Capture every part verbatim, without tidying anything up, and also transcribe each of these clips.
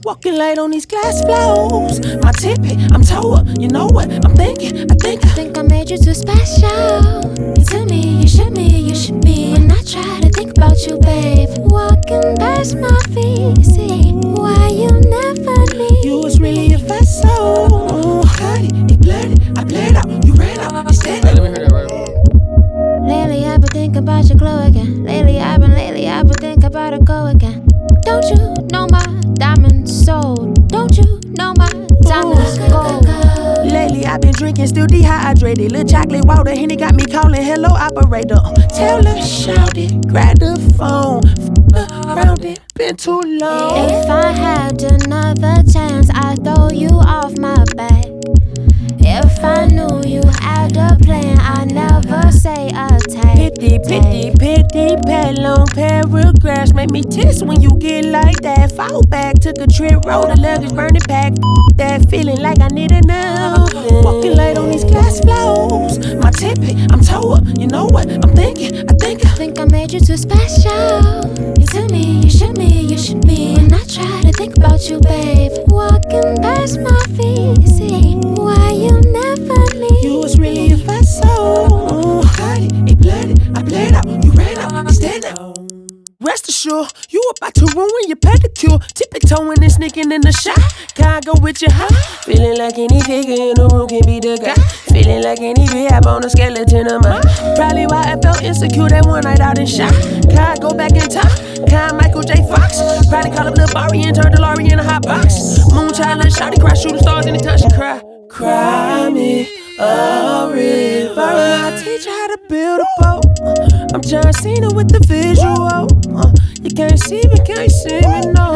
Walking light on these glass floors. My tippy, I'm toe up. You know what I'm thinking? I think I think I made you too special. You tell me you should me, you should be. When I try to think about you, babe, walking past my feet, see why you never leave. You was really a vessel. Oh, got it, it blurred, I blurred out. You ran out, it's dead. Hey, let me hear that right. Lately I've been thinking about your glow again. Lately I've been, lately I've been thinking about it go again. Don't you know my diamond's sold? Don't you know my diamond's gold? Lately I've been drinking, still dehydrated. Little chocolate water, Henny got me calling hello operator. Tell her, shout it, grab the phone, f around it, been too long. If I had another chance, I'd throw you off my back. If I knew you had a plan, I'd never say a tag. Pity, pity, pity, pad long paragraphs make me tense when you get like that. Fall back, took a trip, rolled the luggage, burned it pack. That feeling like I need enough. Walking light on these glass floors. My tippy, I'm toe up. You know what I'm thinking? I think I I think I made you too special. You tell me you should me, you should be. When I try to think about you, babe, walking past my feet, see why you never leave. You was really a vessel. Oh, got it, it blurred, I blurred out. You ran out, it's dead now. Rest assured, you about to ruin your pedicure. Tippy-toeing and sneaking in the shot. Can I go with you, huh? Feeling like any figure in the room can be the guy. Feeling like any rehab on a skeleton of mine. Probably why I felt insecure that one night out in shot. Can I go back in time? Can I Michael J. Fox? Probably call up Lil Bari and turn the Lori in a hot box. Moonchild, little shawty, cry shooting stars anytime she cry. Cry me a river. I'll teach you how to build a boat. I'm John Cena with the visual. Uh, you can't see me, can't see me, no.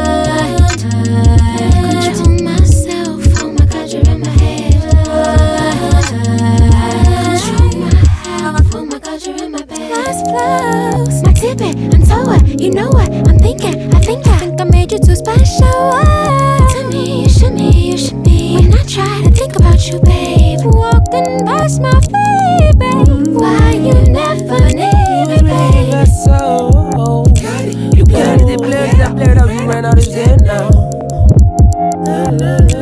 I control myself, oh my God, you're in my head. I control my health, oh my God, you're in my bed. Last flows, my tippet, I'm toe up. You know what I'm thinking? I think I think I made you too special. Tell me you should me, you should be. When I try to think about you, babe, walking past my feet, babe, why you never leave me, babe? That's so. Got it, you got it, it blurred, I blurred out, you ran out, it's dead now. La, la, la.